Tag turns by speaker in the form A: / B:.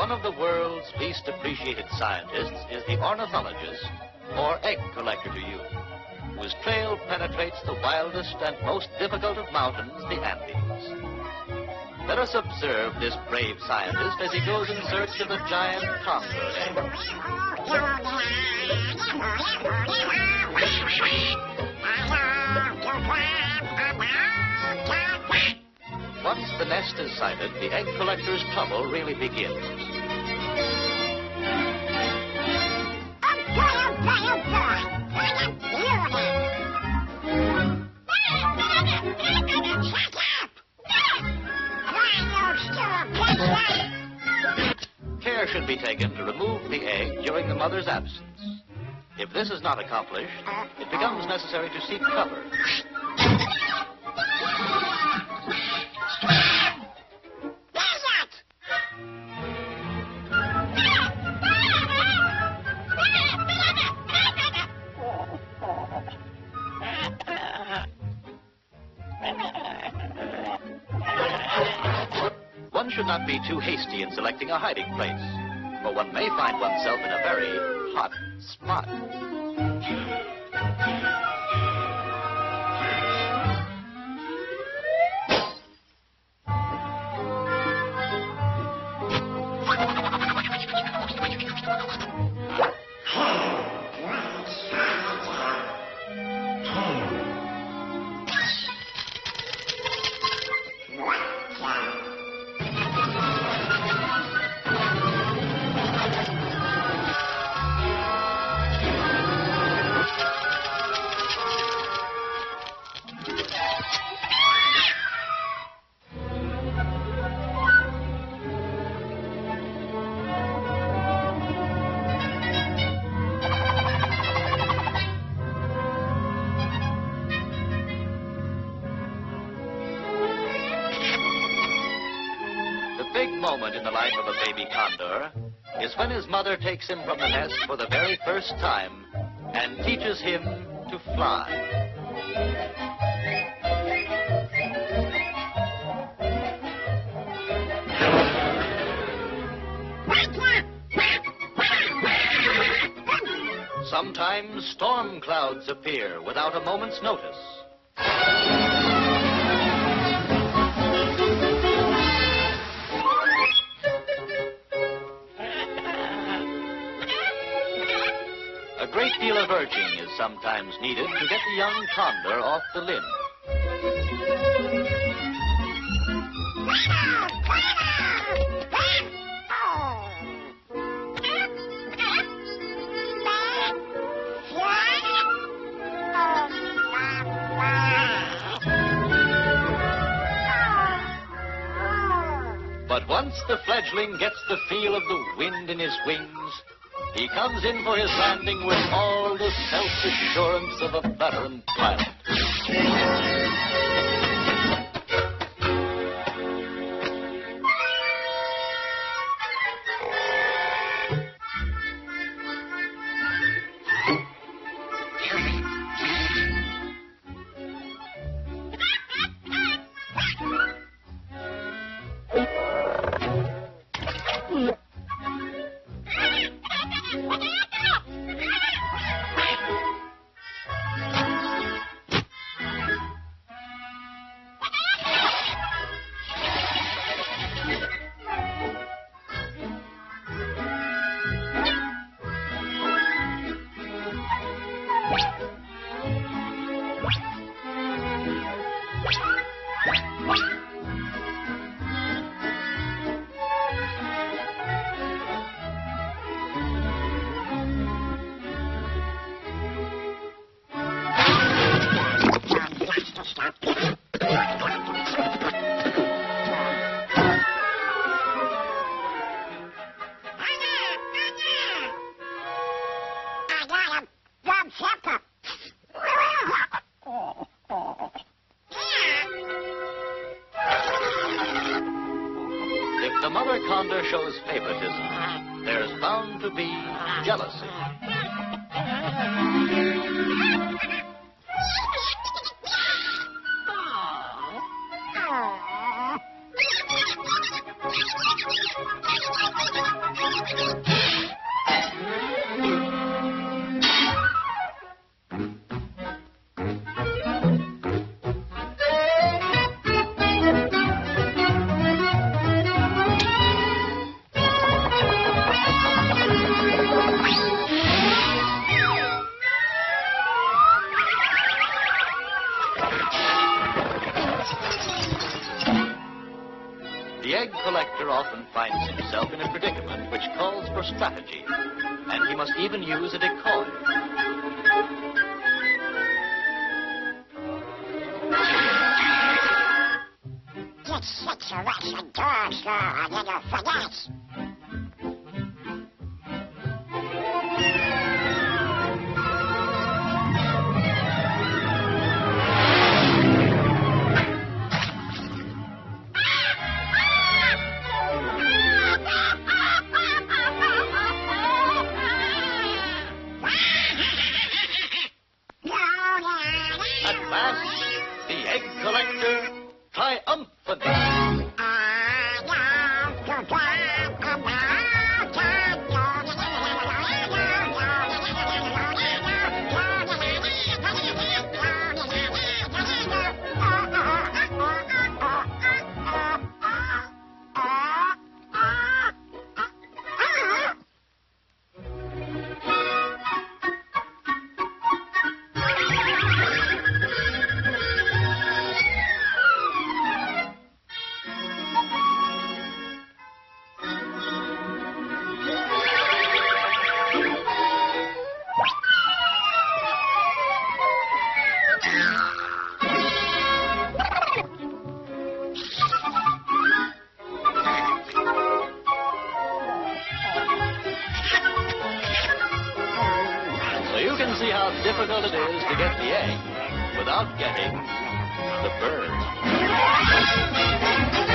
A: One of the world's least appreciated scientists is the ornithologist, or egg collector to you, whose trail penetrates the wildest and most difficult of mountains, the Andes. Let us observe this brave scientist as he goes in search of a giant condor egg. Once the nest is sighted, the egg collector's trouble really begins. Care should be taken to remove the egg during the mother's absence. If this is not accomplished, it becomes necessary to seek cover. One should not be too hasty in selecting a hiding place, for one may find oneself in a very hot spot. The big moment in the life of a baby condor is when his mother takes him from the nest for the very first time and teaches him to fly. Sometimes storm clouds appear without a moment's notice. A great deal of urging is sometimes needed to get the young condor off the limb. But once the fledgling gets the feel of the wind in his wings, he comes in for his landing with all the self-assurance of a veteran pilot. If the mother condor shows favoritism, there's bound to be jealousy.
B: Oh.
A: The egg collector often finds himself in a predicament which calls for strategy, and he must even use a decoy.
B: Get such a Russian dog, sir, and then you'll forget.
A: At last, the egg collector triumphant. So you can see how difficult it is to get the egg without getting the bird.